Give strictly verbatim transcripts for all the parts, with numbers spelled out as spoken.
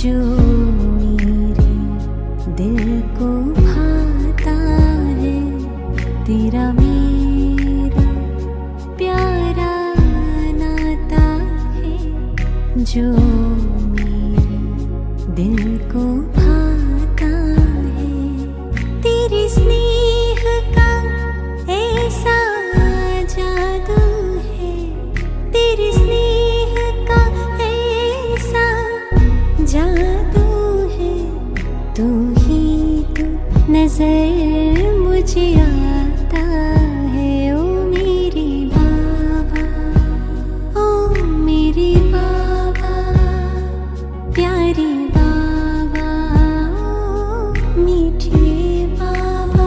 जो मेरे दिल को भाता है, तेरा मेरा प्यारा नाता है। जो मेरे दिल को भाता है, तेरे स्नेह का ऐसा जादू है, तेरे स्नेह का ऐसा जादू है। तू ही तू नजर मुझे आता है। ओ मेरे बाबा, ओ मेरे बाबा, प्यारे बाबा, ओ मीठे बाबा।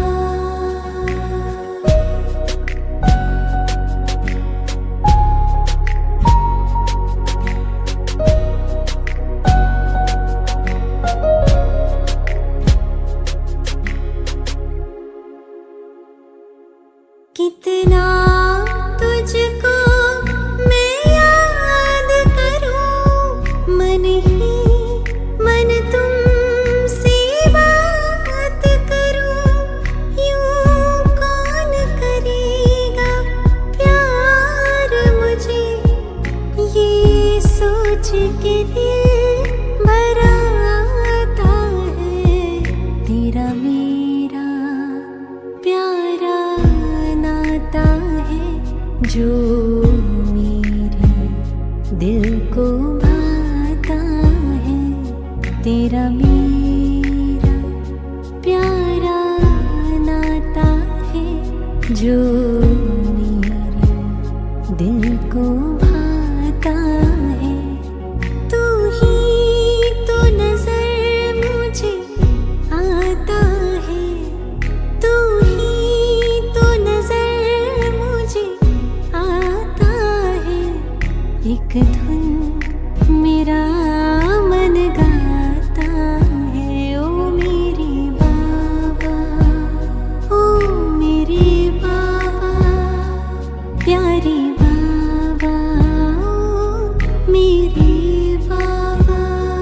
कितना तुझको मैं याद करूं, मन ही मन तुमसे बात करूं। यूं कौन करेगा प्यार मुझे, ये सोच के दिल भर आता है। तेरा मेरा प्यारा नाता है, जो मेरे दिल को भाता है। तेरा मेरा प्यारा नाता है, जो मेरे दिल को भाता है। तू ही तो नजर मुझे आता है, तू ही तो नजर मुझे आता है। एक धुन मेरा मन गाता है। ओ मेरे बाबा, ओ मेरे बाबा, प्यारे बाबा, ओ मेरे बाबा,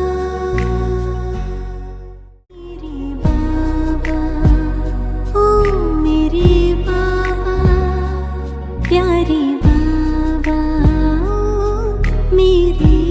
मेरे बाबा, ओ मेरे बाबा, प्यारे बाबा, ओ मेरे